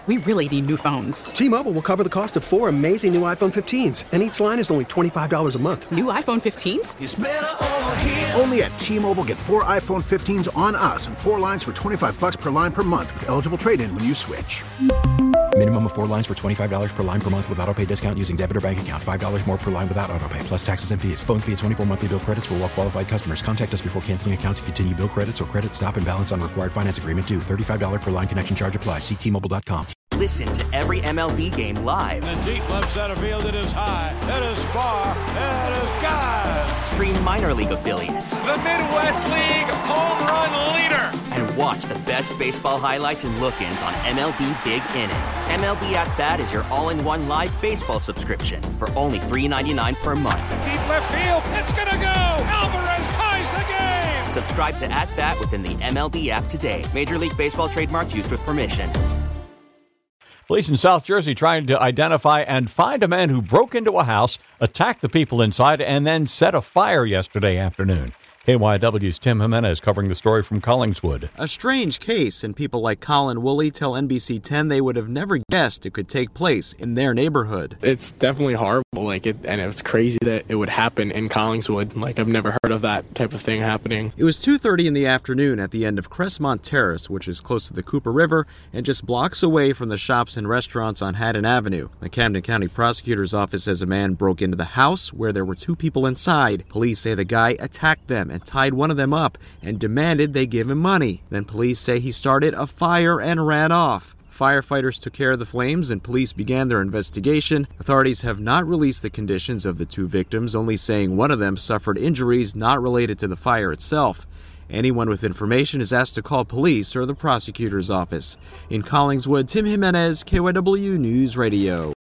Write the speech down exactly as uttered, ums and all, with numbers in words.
We really need new phones. T-Mobile will cover the cost of four amazing new iPhone fifteens, and each line is only twenty-five dollars a month. New iPhone fifteens? It's better over here. Only at T-Mobile, get four iPhone fifteens on us and four lines for twenty-five dollars per line per month with eligible trade-in when you switch. Minimum of four lines for twenty-five dollars per line per month with autopay discount using debit or bank account. five dollars more per line without autopay, plus taxes and fees. Phone fee at twenty-four monthly bill credits for well-qualified customers. Contact us before canceling account to continue bill credits or credit stop and balance on required finance agreement due. thirty-five dollars per line connection charge applies. See T Mobile dot com. Listen to every M L B game live. In the deep left center field, it is high, it is far, it is gone. Stream minor league affiliates. The Midwest League home run leader. And watch the best baseball highlights and look-ins on M L B Big Inning. M L B At Bat is your all-in-one live baseball subscription for only three dollars and ninety-nine cents per month. Deep left field, it's gonna go. Alvarez ties the game. Subscribe to At Bat within the M L B app today. Major League Baseball trademarks used with permission. Police in South Jersey trying to identify and find a man who broke into a house, attacked the people inside, and then set a fire yesterday afternoon. K Y W's Tim Jimenez covering the story from Collingswood. A strange case, and people like Colin Woolley tell N B C ten they would have never guessed it could take place in their neighborhood. It's definitely horrible, like it, and it's crazy that it would happen in Collingswood. Like, I've never heard of that type of thing happening. It was two thirty in the afternoon at the end of Crestmont Terrace, which is close to the Cooper River and just blocks away from the shops and restaurants on Haddon Avenue. The Camden County Prosecutor's Office says a man broke into the house where there were two people inside. Police say the guy attacked them and tied one of them up and demanded they give him money. Then police say he started a fire and ran off. Firefighters took care of the flames and police began their investigation. Authorities have not released the conditions of the two victims, only saying one of them suffered injuries not related to the fire itself. Anyone with information is asked to call police or the prosecutor's office. In Collingswood, Tim Jimenez, K Y W News Radio.